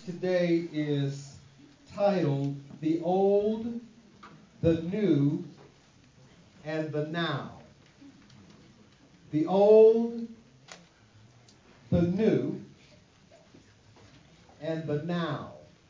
today is titled The Old, the New, and the Now. The Old, the New, and the Now.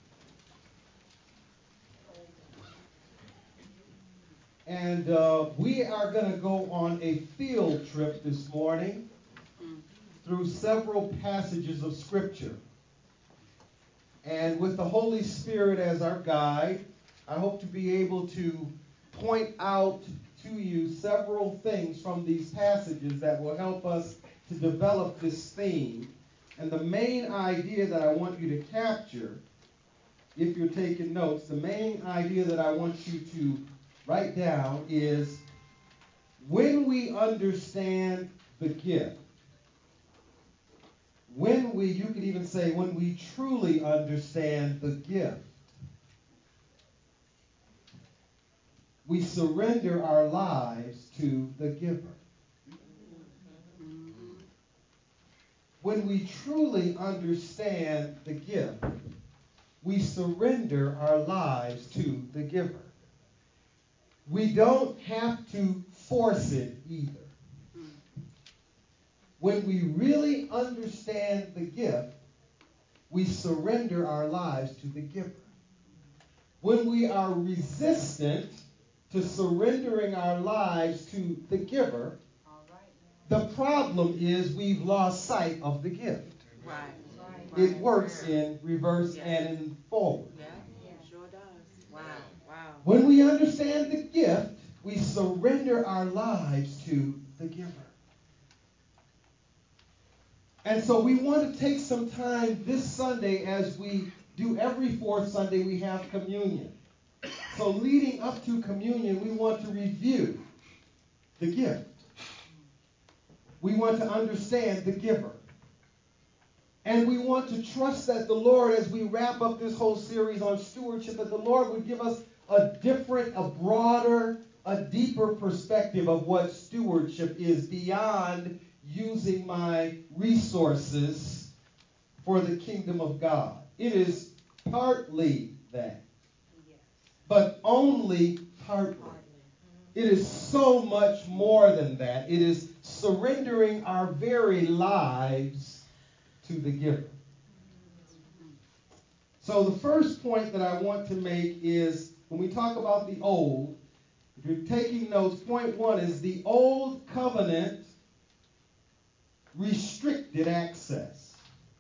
And we are going to go on a field trip this morning through several passages of Scripture. And with the Holy Spirit as our guide, I hope to be able to point out to you several things from these passages that will help us to develop this theme. And the main idea that I want you to capture, if you're taking notes, the main idea that I want you to write down is when we understand the gift, you could even say when we truly understand the gift, we surrender our lives to the giver. When we truly understand the gift, we surrender our lives to the giver. We don't have to force it either. When we really understand the gift, we surrender our lives to the giver. When we are resistant to surrendering our lives to the giver, the problem is we've lost sight of the gift. Right. It works in reverse and in forward. Yeah, sure does. Wow. When we understand the gift, we surrender our lives to the giver. And so we want to take some time this Sunday, as we do every fourth Sunday, we have communion. So leading up to communion, we want to review the gift. We want to understand the giver. And we want to trust that the Lord, as we wrap up this whole series on stewardship, that the Lord would give us a different, a broader, a deeper perspective of what stewardship is beyond using my resources for the kingdom of God. It is partly that, but only partly. It is so much more than that. It is surrendering our very lives to the giver. So the first point that I want to make is, when we talk about the old, if you're taking notes, point one is the old covenant restricted access.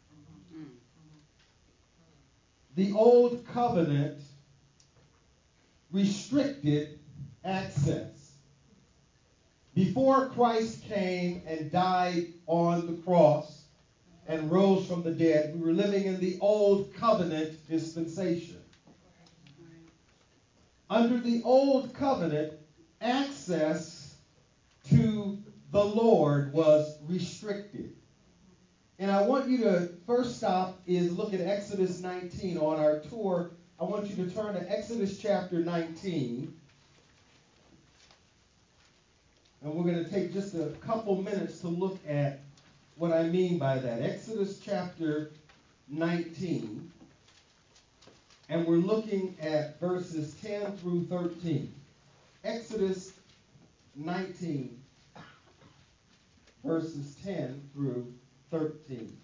The old covenant restricted access. Before Christ came and died on the cross and rose from the dead, we were living in the old covenant dispensation. Under the old covenant, access to the Lord was restricted. And I want you to first stop is look at Exodus 19 on our tour. I want you to turn to Exodus chapter 19. And we're going to take just a couple minutes to look at what I mean by that. Exodus chapter 19. And we're looking at verses 10 through 13. Exodus 19, verses 10 through 13.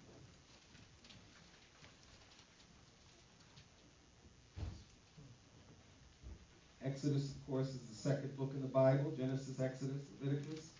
Exodus, of course, is the second book in the Bible. Genesis, Exodus, Leviticus.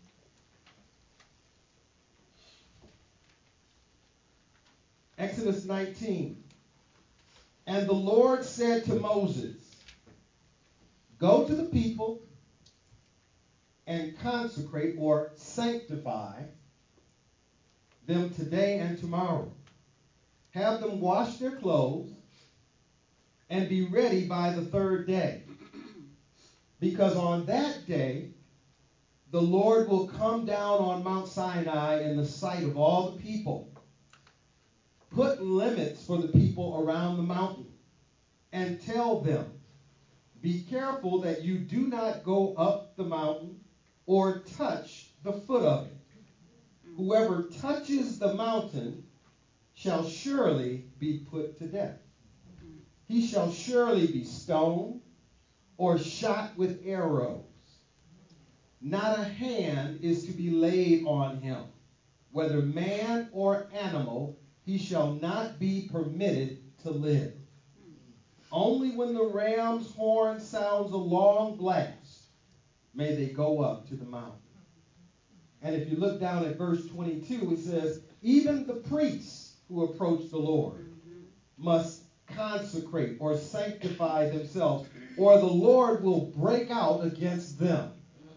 Exodus 19. And the Lord said to Moses, "Go to the people and consecrate or sanctify them today and tomorrow. Have them wash their clothes and be ready by the third day. Because on that day, the Lord will come down on Mount Sinai in the sight of all the people. Put limits for the people around the mountain and tell them, be careful that you do not go up the mountain or touch the foot of it. Whoever touches the mountain shall surely be put to death. He shall surely be stoned or shot with arrows. Not a hand is to be laid on him, whether man or animal, he shall not be permitted to live. Only when the ram's horn sounds a long blast may they go up to the mountain. And if you look down at verse 22, it says, even the priests who approach the Lord must consecrate or sanctify themselves, or the Lord will break out against them.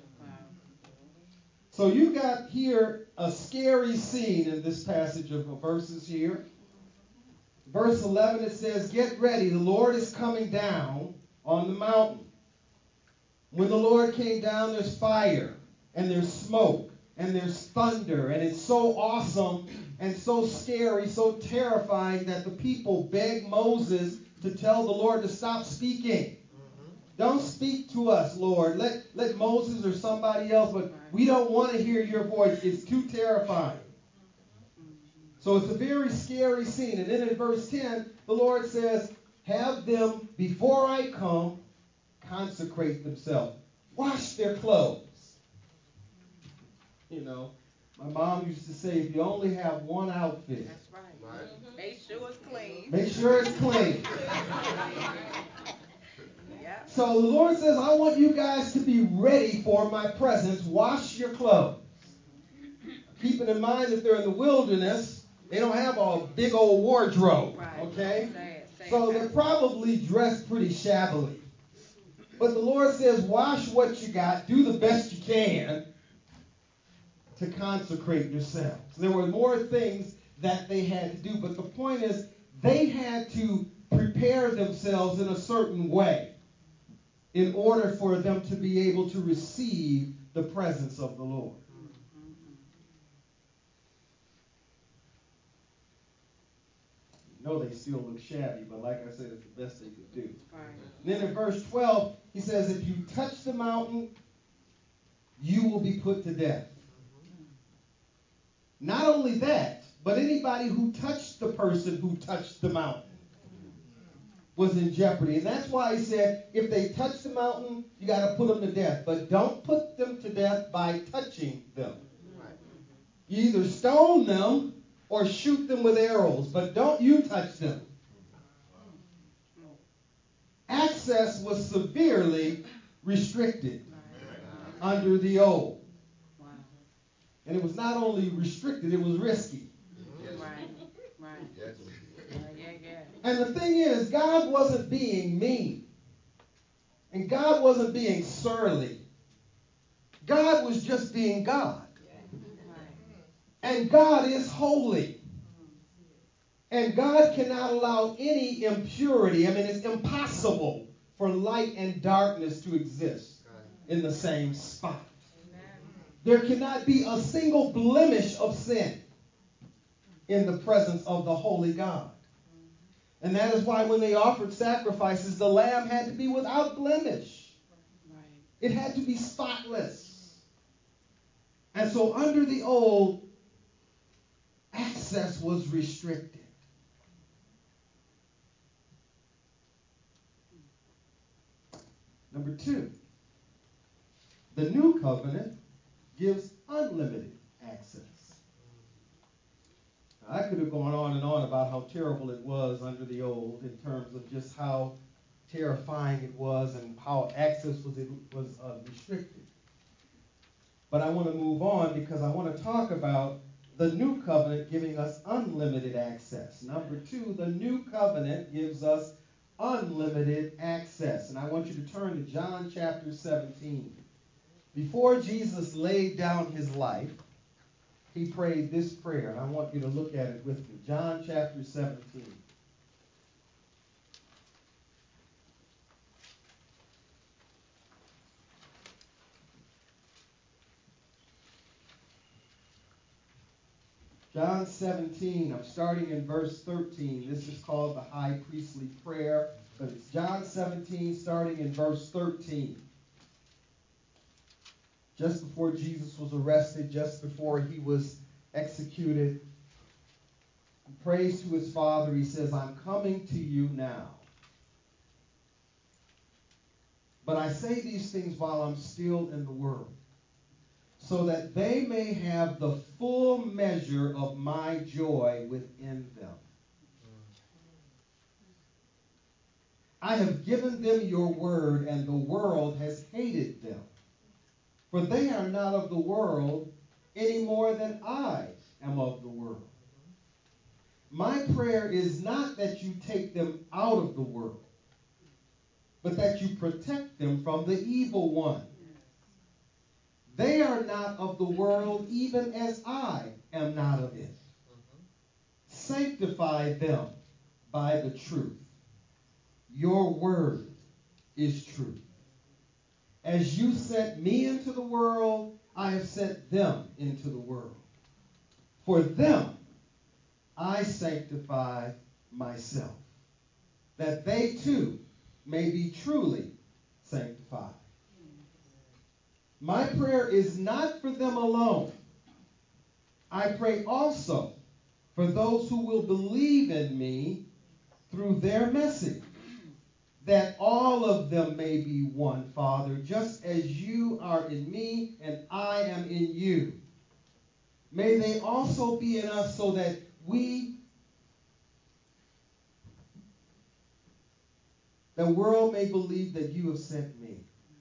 So you got here a scary scene in this passage of verses here. Verse 11, it says, get ready, the Lord is coming down on the mountain. When the Lord came down, there's fire, and there's smoke, and there's thunder, and it's so awesome and so scary, so terrifying that the people begged Moses to tell the Lord to stop speaking. Don't speak to us, Lord. Let Moses or somebody else, but we don't want to hear your voice. It's too terrifying. So it's a very scary scene. And then in verse 10, the Lord says, have them, before I come, consecrate themselves. Wash their clothes. You know, my mom used to say, if you only have one outfit. That's right. Make sure it's clean. Make sure it's clean. So the Lord says, I want you guys to be ready for my presence. Wash your clothes. Keeping in mind that they're in the wilderness, they don't have a big old wardrobe. Okay? So they're probably dressed pretty shabbily. But the Lord says, wash what you got. Do the best you can to consecrate yourselves. There were more things that they had to do. But the point is, they had to prepare themselves in a certain way in order for them to be able to receive the presence of the Lord. You know they still look shabby, but like I said, it's the best they could do. Right. Then in verse 12, he says, if you touch the mountain, you will be put to death. Not only that, but anybody who touched the person who touched the mountain was in jeopardy. And that's why he said, if they touch the mountain, you got to put them to death. But don't put them to death by touching them. You either stone them or shoot them with arrows, but don't you touch them. Access was severely restricted under the old. And it was not only restricted, it was risky. Right. And the thing is, God wasn't being mean. And God wasn't being surly. God was just being God. And God is holy. And God cannot allow any impurity. I mean, it's impossible for light and darkness to exist in the same spot. There cannot be a single blemish of sin in the presence of the holy God. And that is why when they offered sacrifices, the lamb had to be without blemish. It had to be spotless. And so under the old, access was restricted. Number 2, the new covenant gives unlimited access. Now, I could have gone on and on about how terrible it was under the old in terms of just how terrifying it was and how access was restricted. But I want to move on because I want to talk about the new covenant giving us unlimited access. Number 2, the new covenant gives us unlimited access. And I want you to turn to John chapter 17. Before Jesus laid down his life, he prayed this prayer, and I want you to look at it with me. John chapter 17. John 17, I'm starting in verse 13. This is called the high priestly prayer, but it's John 17, starting in verse 13. Just before Jesus was arrested, just before he was executed. He prays to his Father. He says, I'm coming to you now. But I say these things while I'm still in the world, so that they may have the full measure of my joy within them. I have given them your word, and the world has hated them. For they are not of the world any more than I am of the world. My prayer is not that you take them out of the world, but that you protect them from the evil one. They are not of the world, even as I am not of it. Sanctify them by the truth. Your word is truth. As you sent me into the world, I have sent them into the world. For them I sanctify myself, that they too may be truly sanctified. My prayer is not for them alone. I pray also for those who will believe in me through their message, that all of them may be one, Father, just as you are in me and I am in you. May they also be in us, so that the world may believe that you have sent me.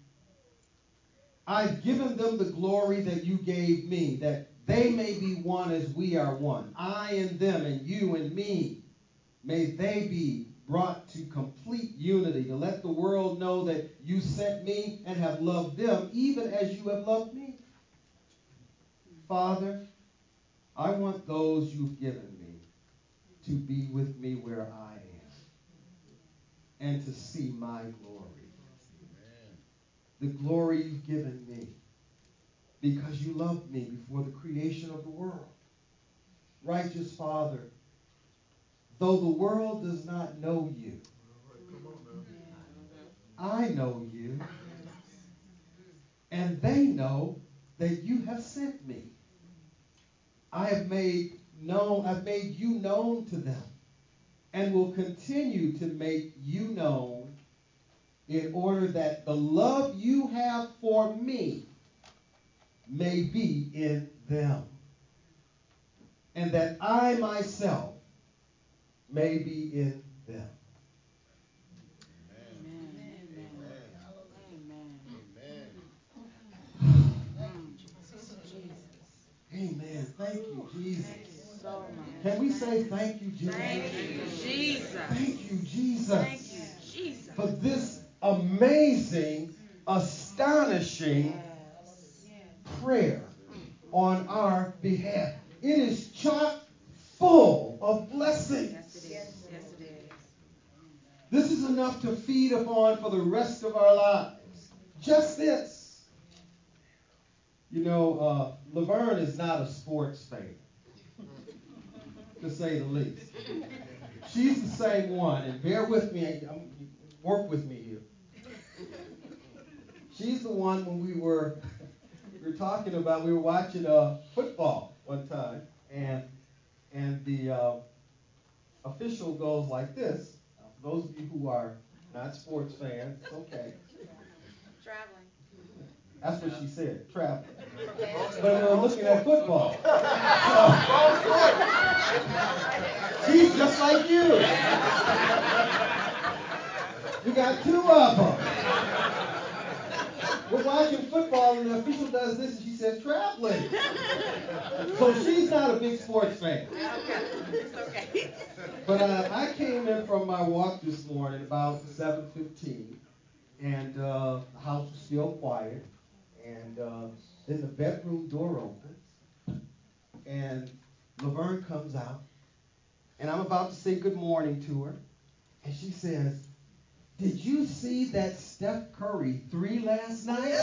I've given them the glory that you gave me, that they may be one as we are one. I and them, and you and me. May they be brought to complete unity, to let the world know that you sent me and have loved them, even as you have loved me. Father, I want those you've given me to be with me where I am, and to see my glory. The glory you've given me, because you loved me before the creation of the world. Righteous Father, though the world does not know you, I know you, and they know that you have sent me. I've made you known to them, and will continue to make you known, in order that the love you have for me may be in them, and that I myself may be in them. Amen. Thank you, Jesus. Can we say thank you, Jesus? Thank you, Jesus. Thank you, Jesus. Thank you, Jesus. For this amazing, astonishing prayer on our behalf. It is chock full of blessings. Yes, it is. Yes, it is. This is enough to feed upon for the rest of our lives. Just this. You know, Laverne is not a sports fan, to say the least. She's the same one, and bear with me, work with me here. She's the one when we were watching football one time, and the official goes like this. Now, for those of you who are not sports fans, it's okay. Traveling. That's what she said, traveling. But we were looking at football. She's just like you. We got two of them. We're watching football, and the official does this, and she says, traveling. So she's not a big sports fan. Okay. It's okay. But I came in from my walk this morning about 7:15, and the house was still quiet. And then the bedroom door opens, and Laverne comes out, and I'm about to say good morning to her, and she says, did you see that Steph Curry 3 last night?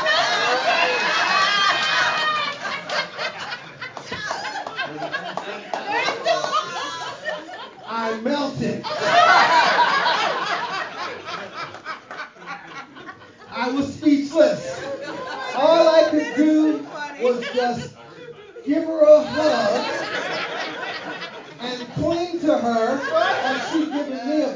I melted. I was speechless. All I could do was just give her a hug and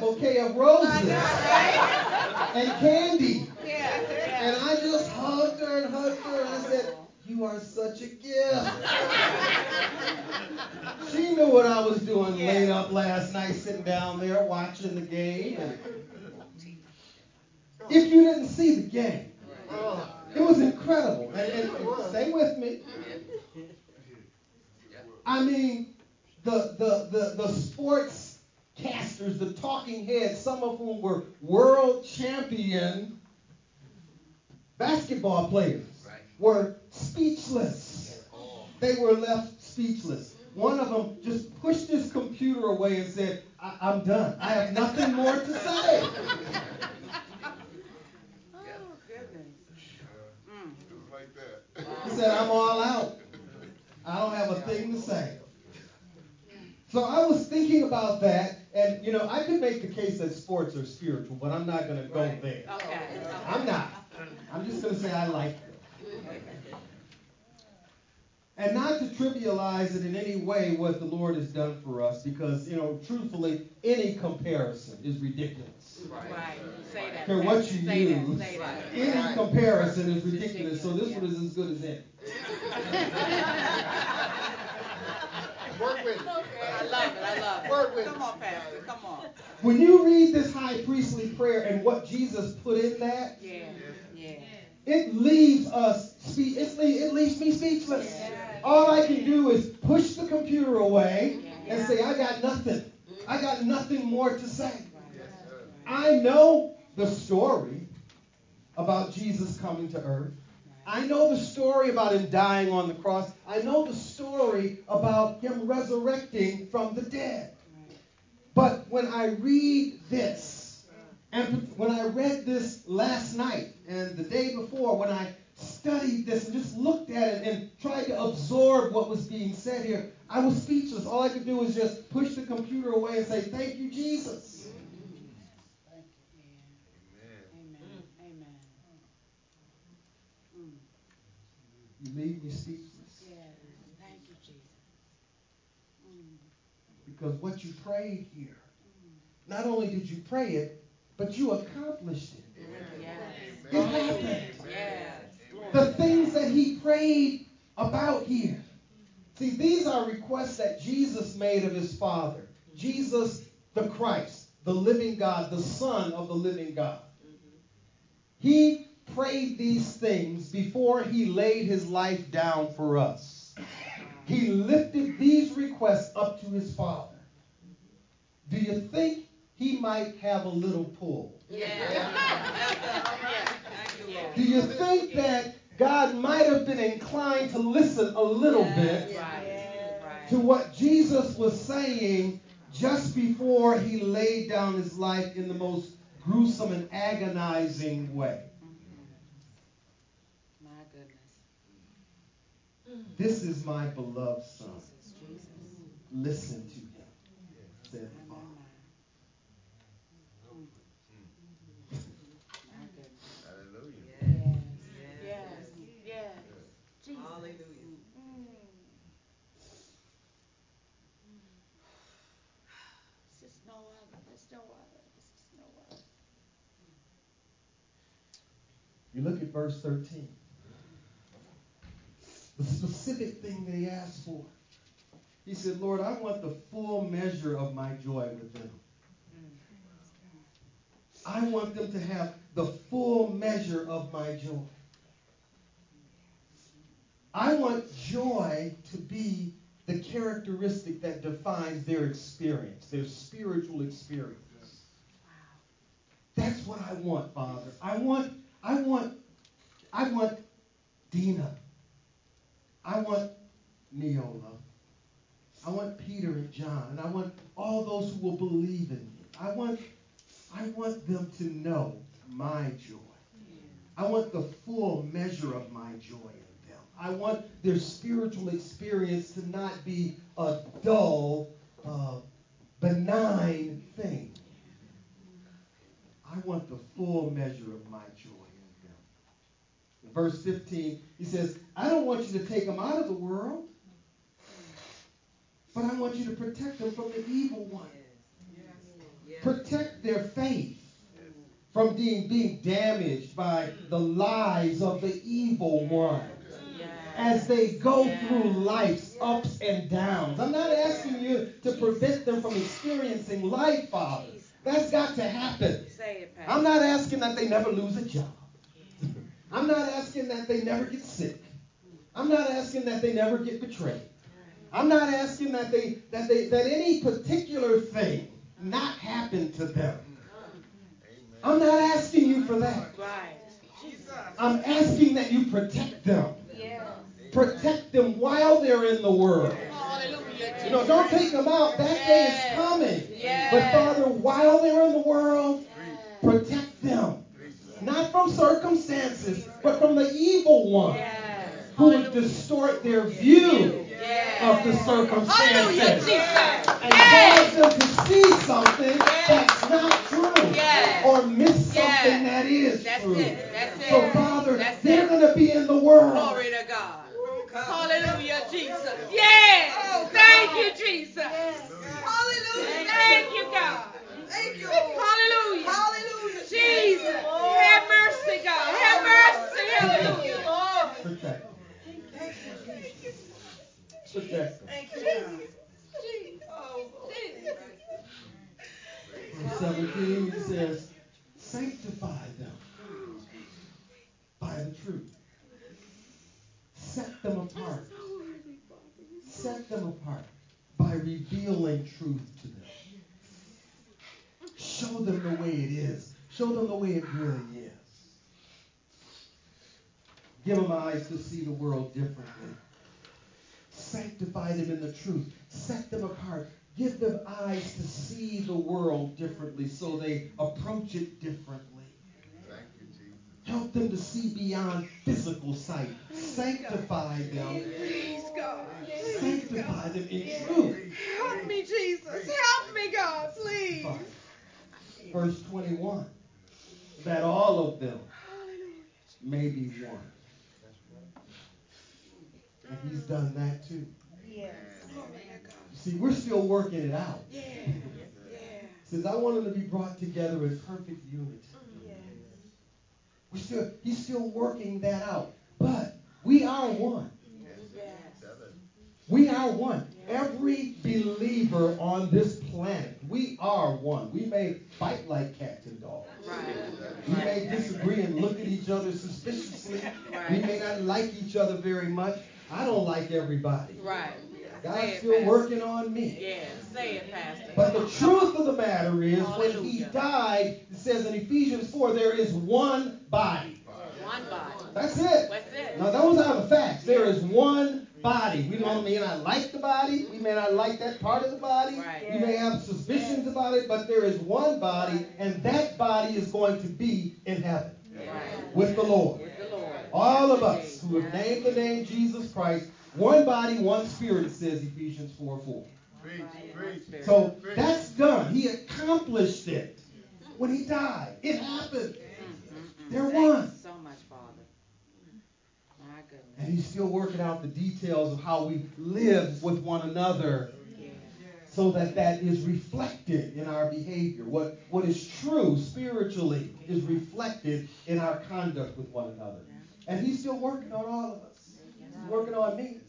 bouquet of roses I know, right? and candy. Yeah. And I just hugged her and hugged her. And I said, "You are such a gift." She knew what I was doing late up last night, sitting down there watching the game. And if you didn't see the game, it was incredible. And stay with me. I mean, the sports casters, the talking heads, some of whom were world champion basketball players, were speechless. They were left speechless. One of them just pushed his computer away and said, I'm done. I have nothing more to say. Oh, goodness. Just like that. He said, I'm all out. I don't have a thing to say. So I was thinking about that, and, you know, I could make the case that sports are spiritual, but I'm not going to go there. Okay. I'm not. I'm just going to say I like them. And not to trivialize it in any way what the Lord has done for us, because, you know, truthfully, any comparison is ridiculous. Right. Say that. I don't care what you Say that. use. Say that. Any comparison is ridiculous, so this one is as good as any. Work with it. I love it. I love it. Work with it. Come on, Pastor. Come on. When you read this high priestly prayer and what Jesus put in that, Yeah. Yeah. it leaves us it leaves me speechless. Yeah. All I can do is push the computer away and Yeah. say, I got nothing. I got nothing more to say. Yes, sir. I know the story about Jesus coming to earth. I know the story about him dying on the cross. I know the story about him resurrecting from the dead. But when I read this, and when I read this last night and the day before, when I studied this and just looked at it and tried to absorb what was being said here, I was speechless. All I could do was just push the computer away and say, thank you, Jesus. You leave me speechless. Thank you, Jesus. Because what you prayed here, not only did you pray it, but you accomplished it. Yes. It happened. Yes. The things that he prayed about here. See, these are requests that Jesus made of his Father. Jesus, the Christ, the living God, the Son of the living God. He prayed these things before he laid his life down for us. He lifted these requests up to his Father. Do you think he might have a little pull? Do you think that God might have been inclined to listen a little bit to what Jesus was saying just before he laid down his life in the most gruesome and agonizing way? My goodness. This is my beloved Son. Listen to him, said the Father. Hallelujah. Yes. Jesus. Hallelujah. This is no other. This is no other. This is no other. You look at verse 13. The specific thing that he asked for. He said, Lord, I want the full measure of my joy with them. I want them to have the full measure of my joy. I want joy to be the characteristic that defines their experience, their spiritual experience. That's what I want, Father. I want Dina. I want Neola. I want Peter and John, and I want all those who will believe in me. I want them to know my joy. I want the full measure of my joy in them. I want their spiritual experience to not be a dull, benign thing. I want the full measure of my joy in them. In verse 15, he says, I don't want you to take them out of the world, but I want you to protect them from the evil one. Protect their faith from being damaged by the lies of the evil one as they go through life's ups and downs. I'm not asking you to prevent them from experiencing life, Father. That's got to happen. I'm not asking that they never lose a job. I'm not asking that they never get sick. I'm not asking that they never get betrayed. I'm not asking that any particular thing not happen to them. I'm not asking you for that. I'm asking that you protect them. Protect them while they're in the world. You know, don't take them out. That day is coming. But Father, while they're in the world, protect them. Not from circumstances, but from the evil one who would distort their view of the circumstances and cause them to see something that's not true or miss something that is true. So, Father, they're going to be in the world. Glory to God. Hallelujah, Jesus. Yes. Thank you, Jesus. Hallelujah. Thank you, God. Thank you. Hallelujah. Hallelujah. Jesus. Have mercy, God. Have mercy. Hallelujah. Protect them. Protect them. Thank you. Verse 17 says, sanctify them by the truth. Set them apart. Set them apart by revealing truth to them. Show them the way it is. Show them the way it really is. Give them eyes to see the world differently. Sanctify them in the truth. Set them apart. Give them eyes to see the world differently so they approach it differently. Help them to see beyond physical sight. Sanctify them. Please, God. Sanctify them in truth. Help me, Jesus. Help me, God, please. Verse 21. That all of them may be one. And he's done that too. Yes. See, we're still working it out. Yeah. Says, I want them to be brought together in perfect unity. He's still working that out. But we are one. We are one. Every believer on this planet, we are one. We may fight like cats and dogs. We may disagree and look at each other suspiciously. We may not like each other very much. I don't like everybody. God's still working on me. Yeah, say it, Pastor. But the truth of the matter is, when he died, it says in Ephesians 4, there is one body. One body. That's it. That's it. Now, those are the facts. There is one body. We may not like the body. We may not like that part of the body. Right. We may have suspicions about it, but there is one body, and that body is going to be in heaven with the Lord. All of us who have named the name Jesus Christ, one body, one spirit, it says Ephesians 4:4. So that's done. He accomplished it when he died. It happened. They're one. So much, Father. My goodness. And he's still working out the details of how we live with one another so that is reflected in our behavior. What is true spiritually is reflected in our conduct with one another. And he's still working on all of us. He's working on me.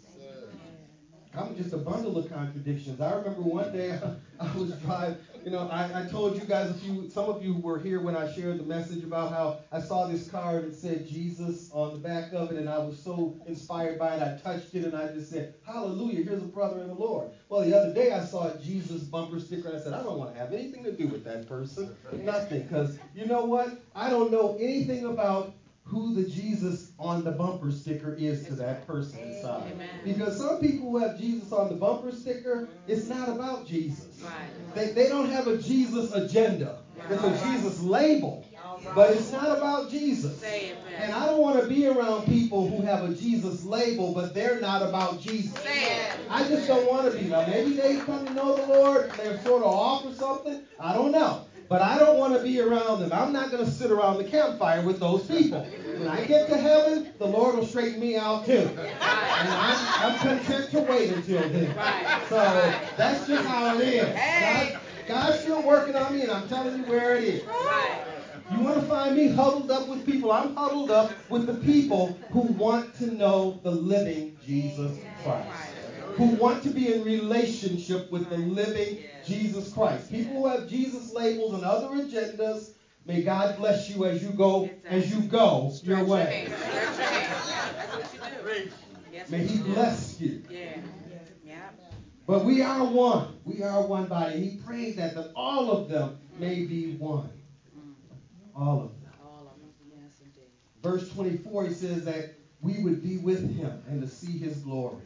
I'm just a bundle of contradictions. I remember one day I was driving, I told you guys some of you were here when I shared the message about how I saw this car and it said Jesus on the back of it, and I was so inspired by it. I touched it and I just said, hallelujah, here's a brother in the Lord. Well, the other day I saw a Jesus bumper sticker and I said, I don't want to have anything to do with that person. Nothing. Because you know what? I don't know anything about who the Jesus on the bumper sticker is to that person inside. Because some people who have Jesus on the bumper sticker, it's not about Jesus. They don't have a Jesus agenda. It's a Jesus label. But it's not about Jesus. And I don't want to be around people who have a Jesus label, but they're not about Jesus. I just don't want to be. Now, maybe they come to know the Lord and they're sort of off or something. I don't know. But I don't want to be around them. I'm not going to sit around the campfire with those people. When I get to heaven, the Lord will straighten me out too. And I'm content to wait until then. So that's just how it is. God's still working on me, and I'm telling you where it is. Right. You want to find me huddled up with people? I'm huddled up with the people who want to know the living Jesus Christ. Who want to be in relationship with the living Jesus Christ. People who have Jesus labels and other agendas, may God bless you as you go your way. That's what you do. Yes, May He bless you. Yeah. But we are one. We are one body. And He prayed that all of them may be one. All of them. All of them. Yes, indeed. Verse 24, He says that we would be with Him and to see His glory.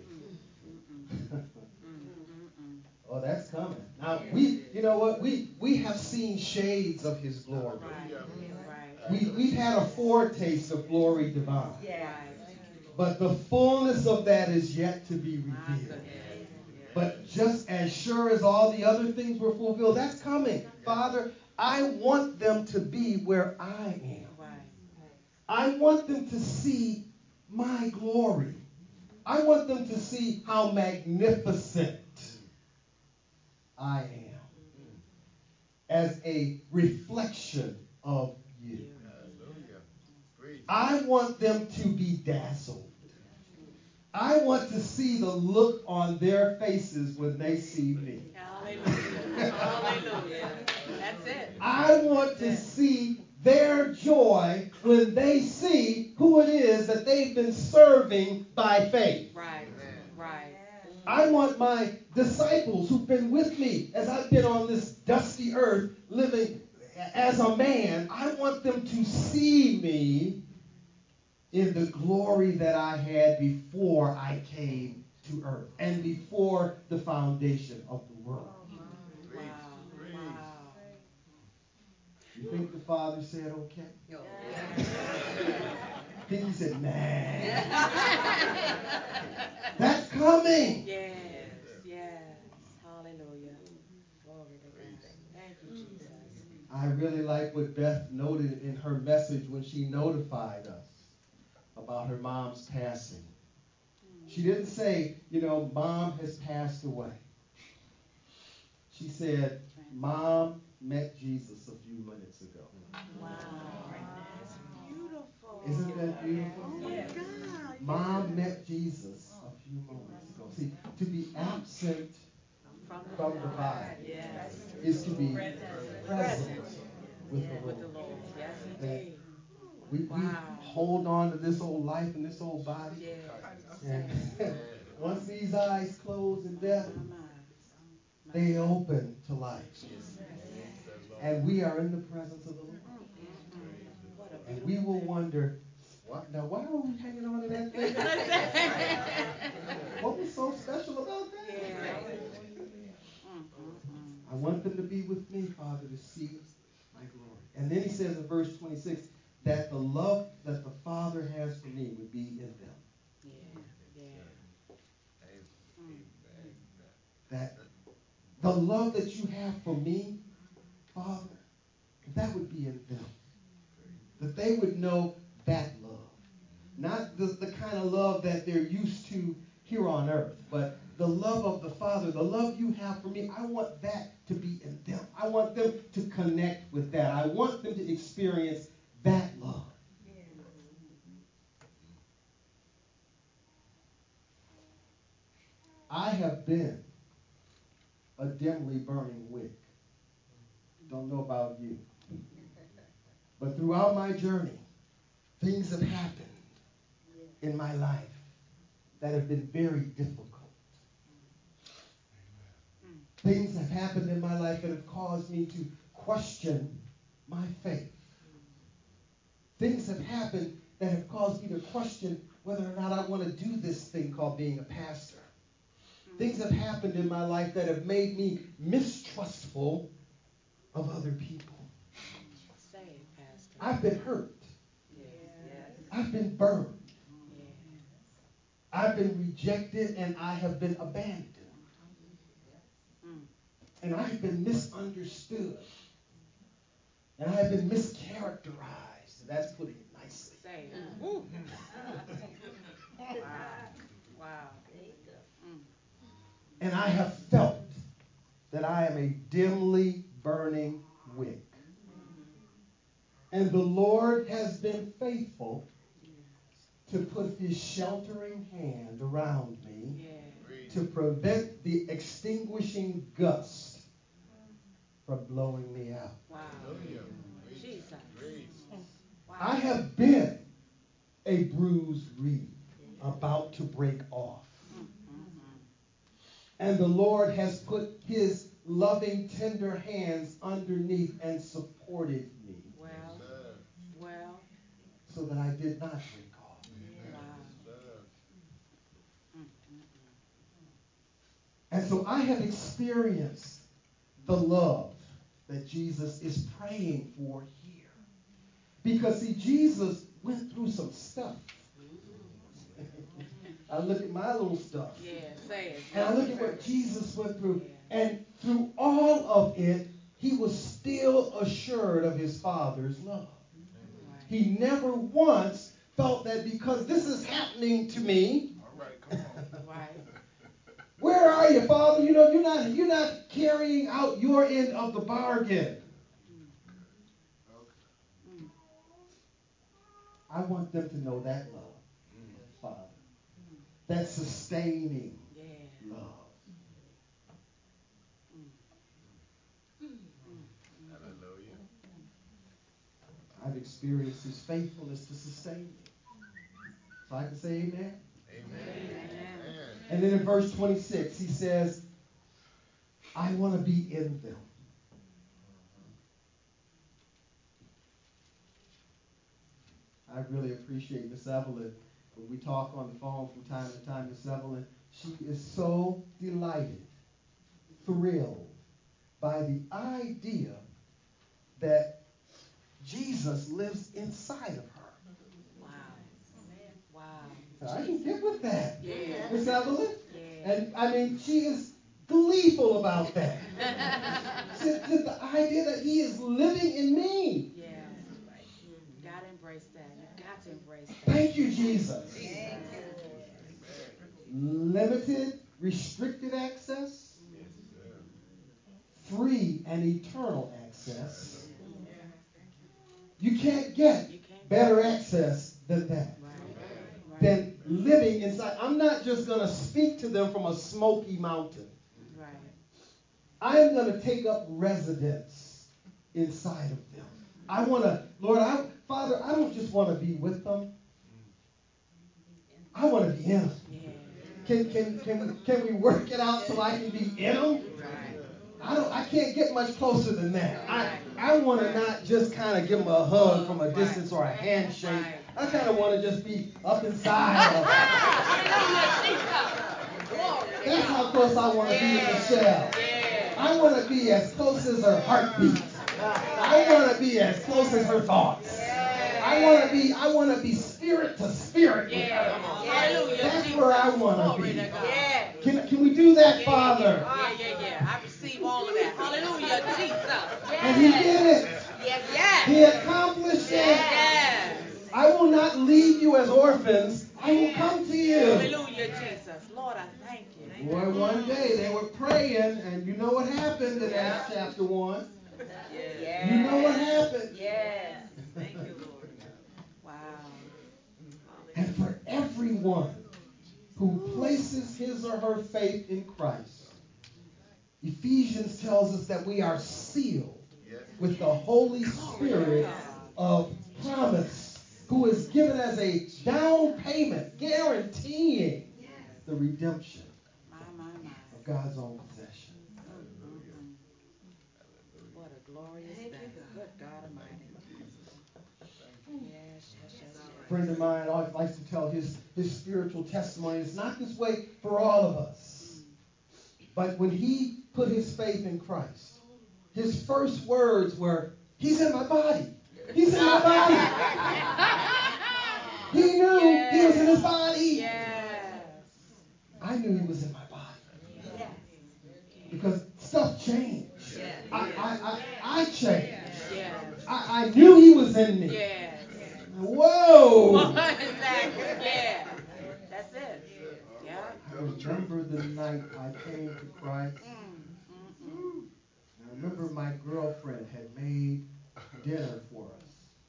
Oh, that's coming. Now, you know what? We have seen shades of His glory. We've had a foretaste of glory divine. But the fullness of that is yet to be revealed. But just as sure as all the other things were fulfilled, that's coming. Father, I want them to be where I am. I want them to see my glory. I want them to see how magnificent I am as a reflection of you. I want them to be dazzled. I want to see the look on their faces when they see me. Hallelujah. Hallelujah. That's it. I want to see their joy when they see who it is that they've been serving by faith. Right. Right. I want my disciples who've been with me as I've been on this dusty earth living as a man, I want them to see me in the glory that I had before I came to earth and before the foundation of the world. Wow. You think the Father said okay? I think He said, man. That's coming. Yes. Hallelujah. Glory to God. Thank you, Jesus. I really like what Beth noted in her message when she notified us about her mom's passing. She didn't say, Mom has passed away. She said, Mom met Jesus a few minutes ago. Wow. That's beautiful. Isn't that beautiful? Oh my God. Mom met Jesus a few moments ago. See, to be absent from the body is to be present with the Lord. Yes, That indeed. we hold on to this old life and this old body. And once these eyes close in death, they open to life. And we are in the presence of the Lord. And we will wonder, why were we hanging on to that thing? What was so special about that? I want them to be with me, Father, to see my glory. And then He says in verse 26, that the love that the Father has for me would be in them. That the love that you have for me, Father, that would be in them. That they would know that love. Not the kind of love that they're used to here on earth, but the love of the Father, the love you have for me, I want that to be in them. I want them to connect with that. I want them to experience that love. I have been a dimly burning wick. Don't know about you. But throughout my journey, things have happened in my life that have been very difficult. Things have happened in my life that have caused me to question my faith. Things have happened that have caused me to question whether or not I want to do this thing called being a pastor. Things have happened in my life that have made me mistrustful of other people. I've been hurt. I've been burned. I've been rejected and I have been abandoned. And I have been misunderstood. And I have been mischaracterized. And that's putting it nicely. Wow. And I have felt that that I am a dimly burning wick. And the Lord has been faithful to put his sheltering hand around me to prevent the extinguishing gust from blowing me out. Wow. Jesus. Wow. I have been a bruised reed about to break off. And the Lord has put his loving, tender hands underneath and supported me. Well. So that I did not break off. Wow. And so I have experienced the love that Jesus is praying for here. Because, see, Jesus went through some stuff. I look at my little stuff. Yeah, say it. And I look at what Jesus went through. And through all of it, he was still assured of his Father's love. He never once felt that because this is happening to me. All right, come on. Right. Where are you, Father? You know, you're not carrying out your end of the bargain. I want them to know that love, Father. That sustaining love. Hallelujah. I've experienced his faithfulness to sustain me. So I can say amen. Amen. And then in verse 26, he says, I want to be in them. I really appreciate Miss Evelyn. When we talk on the phone from time to time, Miss Evelyn, she is so delighted, thrilled by the idea that Jesus lives inside of her. Wow. So I can get with that, Yeah. Miss Evelyn. Yeah. And I mean, she is gleeful about that. Just the idea that he is living in me. Yeah. You got to embrace that. You got to embrace that. Thank you, Jesus. Limited, restricted access, free and eternal access. You can't get better access than that. Than living inside. I'm not just going to speak to them from a smoky mountain. Right. I am going to take up residence inside of them. I want to, Lord, Father, I don't just want to be with them. I want to be in them. Yeah. Can we work it out so I can be in them? I can't get much closer than that. I want to not just kind of give them a hug from a distance or a handshake. I kind of want to just be up inside of them. That's how close I want to be to Michelle. I want to be as close as her heartbeat. I want to be as close as her thoughts. I want to be spirit to spirit with her. That's where I want to be. Can we do that, Father? Yeah. I receive all of that. Hallelujah, Jesus. And he did it. He accomplished it. Yes. I will not leave you as orphans. I will come to you. Hallelujah, Jesus. Lord, I thank you. Boy, one day they were praying, and you know what happened in Acts chapter 1. Yes. You know what happened. Yes. Thank you, Lord. Wow. And for everyone who places his or her faith in Christ, Ephesians tells us that we are sealed with the Holy Spirit of promise, who is given as a down payment, guaranteeing the redemption of God's own possession. What a glorious thing. Good God Almighty. Yes. A friend of mine always likes to tell his spiritual testimony. It's not this way for all of us. But when he put his faith in Christ, his first words were, he's in my body. He's in my body. He knew he was in his body. Yes. I knew he was in my body. Because stuff changed. I changed. I knew he was in me. Yes. Whoa! Exactly. Yeah. That's it. Yeah. I remember the night I came to Christ. dinner for us.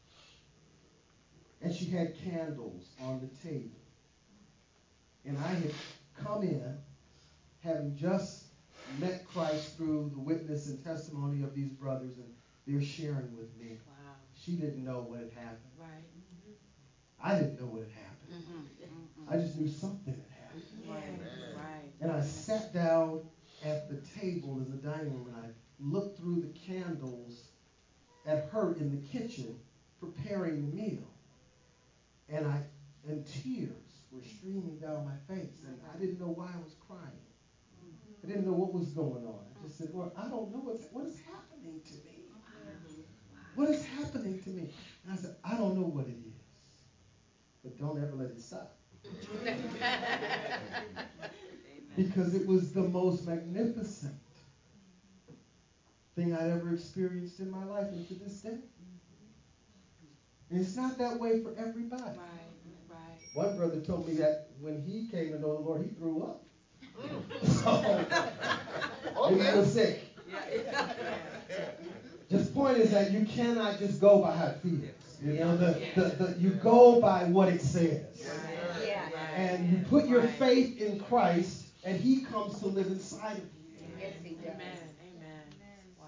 And she had candles on the table. And I had come in, having just met Christ through the witness and testimony of these brothers, and they're sharing with me. Wow. She didn't know what had happened. Right. I didn't know what had happened. I just knew something had happened. Right. And I sat down at the table in the dining room, and I looked through the candles at her in the kitchen preparing the meal. And tears were streaming down my face, and I didn't know why I was crying. I didn't know what was going on. I just said, Lord, I don't know what is happening to me. What is happening to me? And I said, I don't know what it is, but don't ever let it stop. Because it was the most magnificent thing I'd ever experienced in my life, and to this day. And it's not that way for everybody. Right. One brother told me that when he came to know the Lord, he threw up. So, he was sick. Just point is that you cannot just go by how it feels. You know, you go by what it says. And you put your faith in Christ, and he comes to live inside of you. Yes, he does. Amen. Wow.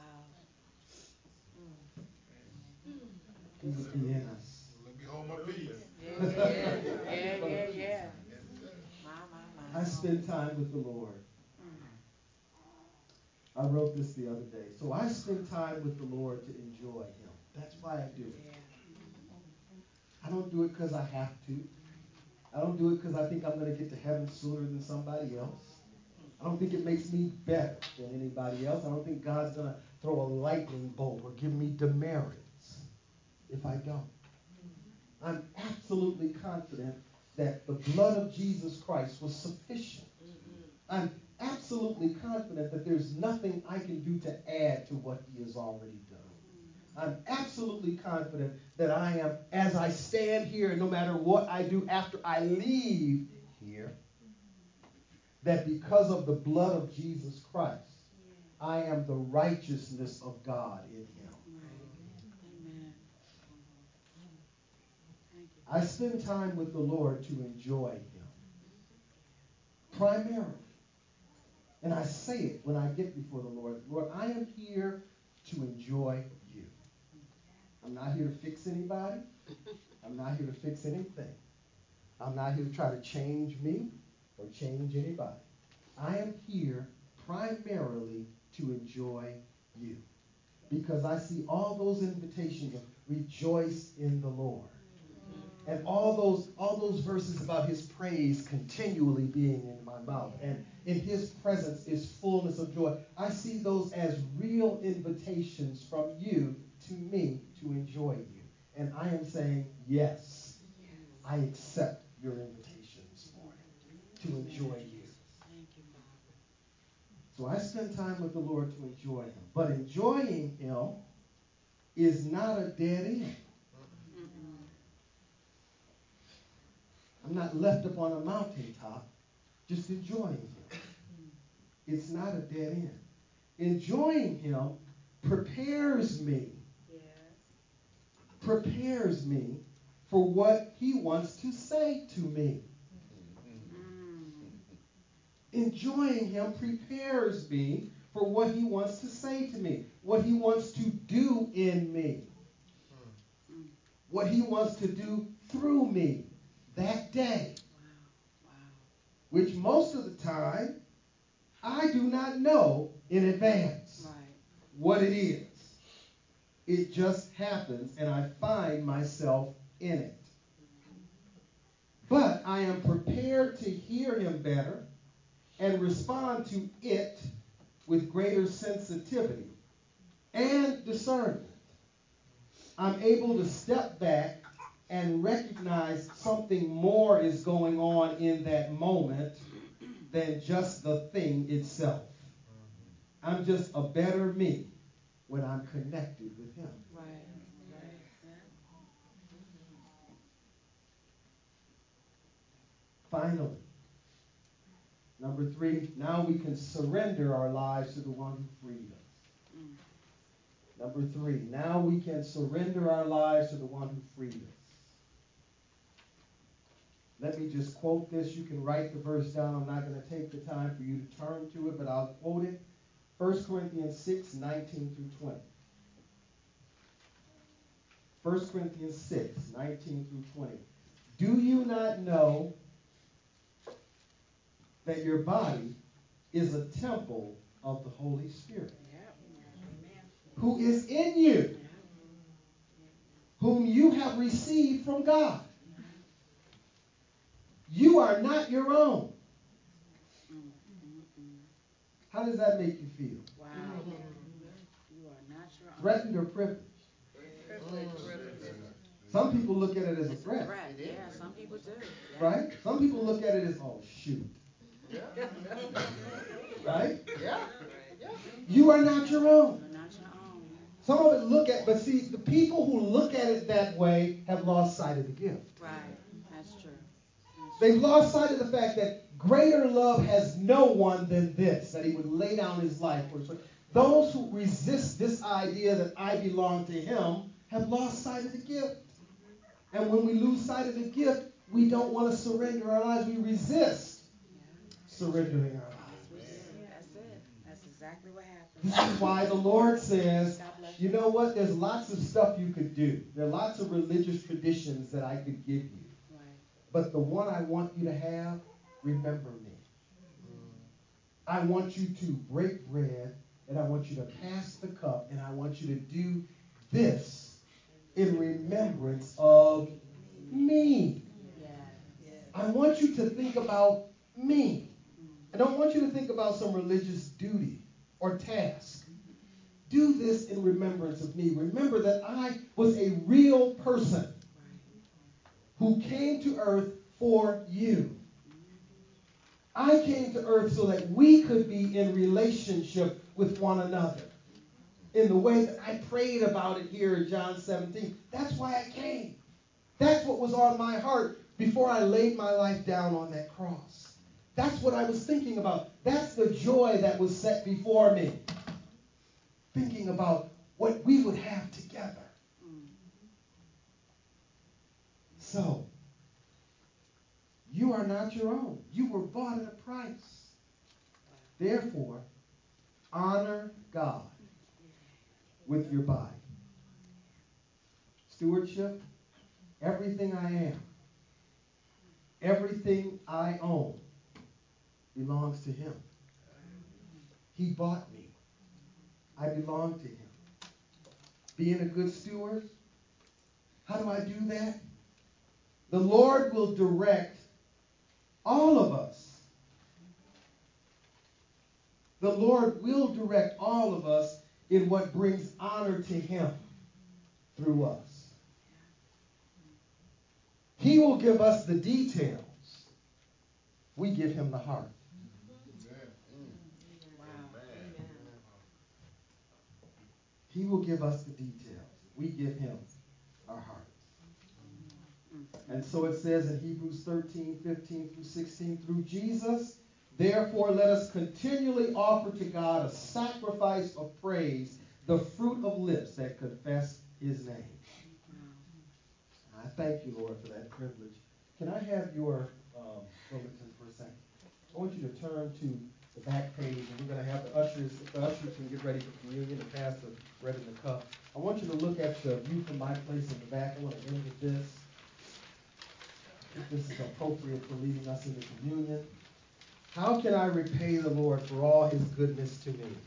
He would be in us. Let me hold my peace. Yeah. I spend time with the Lord. I wrote this the other day. So I spend time with the Lord to enjoy him. That's why I do it. I don't do it because I have to. I don't do it because I think I'm going to get to heaven sooner than somebody else. I don't think it makes me better than anybody else. I don't think God's going to throw a lightning bolt or give me demerits if I don't. I'm absolutely confident that the blood of Jesus Christ was sufficient. I'm absolutely confident that there's nothing I can do to add to what he has already done. I'm absolutely confident that I am, as I stand here, and no matter what I do after I leave here, that because of the blood of Jesus Christ, I am the righteousness of God in him. Amen. I spend time with the Lord to enjoy him. Primarily. And I say it when I get before the Lord. Lord, I am here to enjoy you. I'm not here to fix anybody. I'm not here to fix anything. I'm not here to try to change me or change anybody. I am here primarily to enjoy you. Because I see all those invitations of rejoice in the Lord. And all those verses about his praise continually being in my mouth. And in his presence is fullness of joy. I see those as real invitations from you to me to enjoy you. And I am saying, yes, I accept your invitation this morning to enjoy you. So I spend time with the Lord to enjoy him. But enjoying him is not a dead end. I'm not left up on a mountaintop just enjoying him. It's not a dead end. Enjoying him prepares me for what he wants to say to me. Enjoying him prepares me for what he wants to say to me, what he wants to do in me, what he wants to do through me that day. Which most of the time, I do not know in advance what it is. It just happens, and I find myself in it. But I am prepared to hear him better and respond to it with greater sensitivity and discernment. I'm able to step back and recognize something more is going on in that moment than just the thing itself. I'm just a better me when I'm connected with him. Finally, number 3, now we can surrender our lives to the one who freed us. Number 3, now we can surrender our lives to the one who freed us. Let me just quote this. You can write the verse down. I'm not going to take the time for you to turn to it, but I'll quote it. 1 Corinthians 6, 19 through 20. 1 Corinthians 6, 19 through 20. Do you not know that your body is a temple of the Holy Spirit, who is in you, whom you have received from God? You are not your own. How does that make you feel? Wow. You are not your own. Threatened or privileged? Some people look at it as a threat. Yeah, some people do. Right? Some people look at it as, oh, shoot. Right? You are not your own. You're not your own. Some of it look at, but see, the people who look at it that way have lost sight of the gift. Right. That's true. They've lost sight of the fact that greater love has no one than this, that he would lay down his life for his friend. Those who resist this idea that I belong to him have lost sight of the gift. And when we lose sight of the gift, we don't want to surrender our lives. We resist surrendering our lives. That's it. That's exactly what happened. This is why the Lord says, you know what? There's lots of stuff you could do. There are lots of religious traditions that I could give you. Right. But the one I want you to have, remember me. I want you to break bread, and I want you to pass the cup, and I want you to do this in remembrance of me. I want you to think about me. I don't want you to think about some religious duty or task. Do this in remembrance of me. Remember that I was a real person who came to earth for you. I came to earth so that we could be in relationship with one another. In the way that I prayed about it here in John 17. That's why I came. That's what was on my heart before I laid my life down on that cross. That's what I was thinking about. That's the joy that was set before me. Thinking about what we would have together. So, you are not your own. You were bought at a price. Therefore, honor God with your body. Stewardship, everything I am, everything I own belongs to him. He bought me. I belong to him. Being a good steward, how do I do that? The Lord will direct all of us. The Lord will direct all of us in what brings honor to him through us. He will give us the details. We give him the heart. He will give us the details. We give him our hearts. And so it says in Hebrews 13, 15 through 16, through Jesus, therefore let us continually offer to God a sacrifice of praise, the fruit of lips that confess his name. I thank you, Lord, for that privilege. Can I have your bulletin for a second? I want you to turn to the back page, and we're going to have the ushers, if the ushers can get ready for communion and pass the bread and the cup. I want you to look at the view from my place in the back. I want to end with this. If this is appropriate for leading us into communion. How can I repay the Lord for all his goodness to me?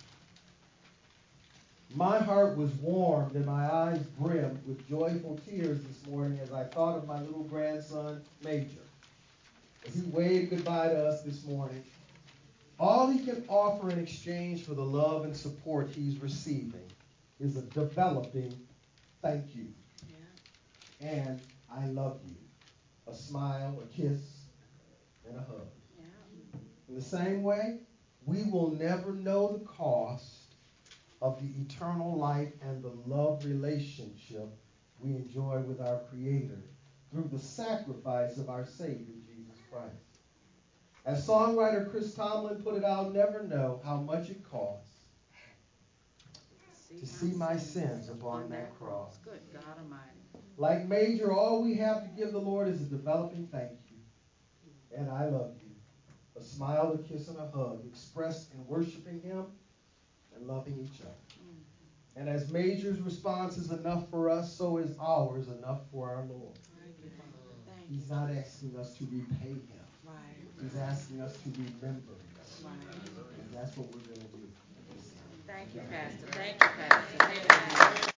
My heart was warmed and my eyes brimmed with joyful tears this morning as I thought of my little grandson, Major. As he waved goodbye to us this morning, all he can offer in exchange for the love and support he's receiving is a developing thank you. Yeah. And I love you. A smile, a kiss, and a hug. Yeah. In the same way, we will never know the cost of the eternal life and the love relationship we enjoy with our Creator through the sacrifice of our Savior, Jesus Christ. As songwriter Chris Tomlin put it, I'll never know how much it costs to see my sins upon that cross. Good God Almighty. Like Major, all we have to give the Lord is a developing thank you. And I love you. A smile, a kiss, and a hug expressed in worshiping Him and loving each other. And as Major's response is enough for us, so is ours enough for our Lord. He's not asking us to repay Him. He's asking us to remember Him. And that's what we're going to do. Thank you, Pastor. Thank you, Pastor. Amen.